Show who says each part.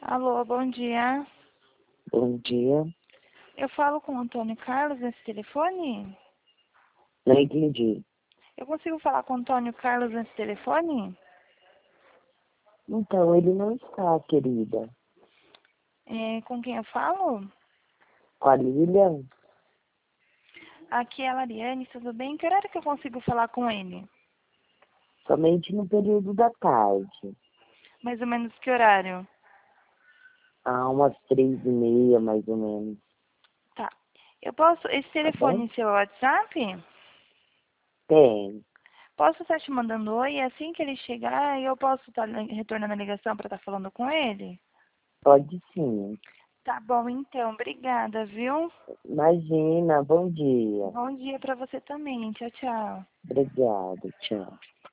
Speaker 1: Alô, bom dia.
Speaker 2: Bom dia.
Speaker 1: Eu falo com o Antônio Carlos nesse telefone?
Speaker 2: Não entendi.
Speaker 1: Eu consigo falar com o Antônio Carlos nesse telefone?
Speaker 2: Então, ele não está, querida.
Speaker 1: Com quem eu falo?
Speaker 2: Com a Lilian,
Speaker 1: Aqui é a Lariane, tudo bem? Que horário que eu consigo falar com ele?
Speaker 2: somente no período da tarde.
Speaker 1: Mais ou menos que horário?
Speaker 2: Há umas 3h30, mais ou menos.
Speaker 1: Tá. Eu posso. Esse
Speaker 2: Tá bom?
Speaker 1: telefone é seu WhatsApp?
Speaker 2: Tem.
Speaker 1: Posso estar te mandando oi? E assim que ele chegar, eu posso estar retornando a ligação para estar falando com ele?
Speaker 2: Pode sim.
Speaker 1: Tá bom, então. Obrigada, viu?
Speaker 2: Imagina. Bom dia.
Speaker 1: Bom dia para você também. Tchau, tchau.
Speaker 2: Obrigado. Tchau.